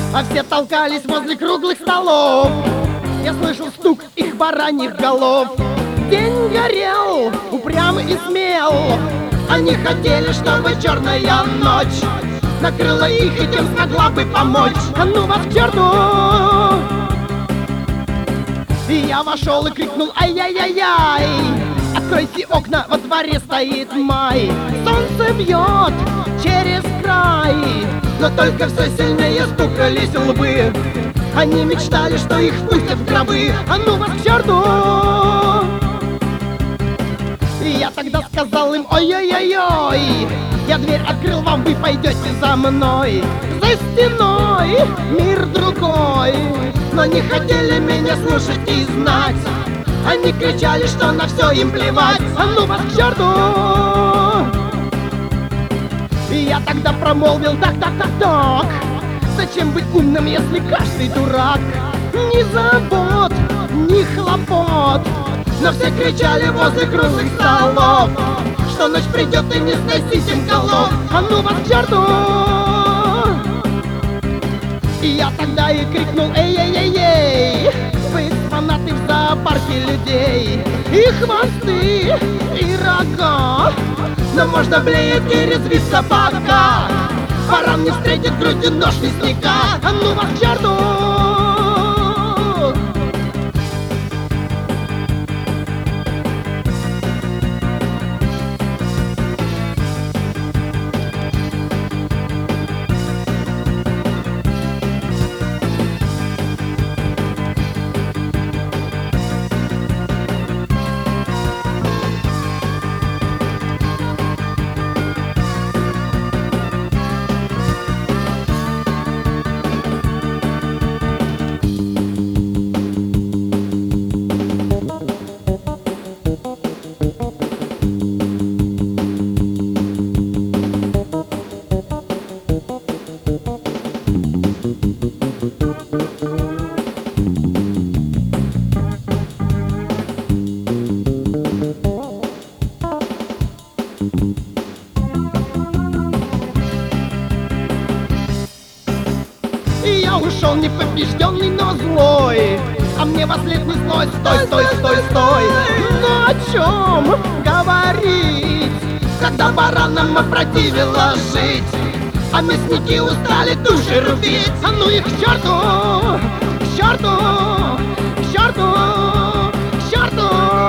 А все толкались возле круглых столов. Я слышал стук их бараньих голов. День горел, упрям и смел. Они хотели, чтобы черная ночь накрыла их и тем смогла бы помочь. А ну вас к черту! И я вошел и крикнул: ай-яй-яй-яй! Откройте окна, во дворе стоит май. Солнце бьет через край, но только все сильнее стукались лбы. Они мечтали, что их впустят в гробы. А ну вас к черту! И я тогда сказал им: ой-ой-ой-ой, я дверь открыл вам, вы пойдете за мной. За стеной мир другой, но не хотели меня слушать и знать. Они кричали, что на все им плевать. А ну вас к черту! И я тогда промолвил: так. Зачем быть умным, если каждый дурак? Ни забот, ни хлопот, но все кричали возле круглых столов, что ночь придет и не сносить им голов. А ну вас к черту! И я тогда и крикнул: эй-эй-эй-эй, вы фанаты в зоопарке людей. И хвосты, и рога, но можно блеять и резвиться пока баран не встретит грудью нож лесника. А ну вас к черту! И я ушел непобежденный, но злой. А мне вослед неслось: стой. Но о чем говорить, когда баранам опротивило жить, а мясники устали души рубить? А ну их к черту! К черту! К черту! К черту!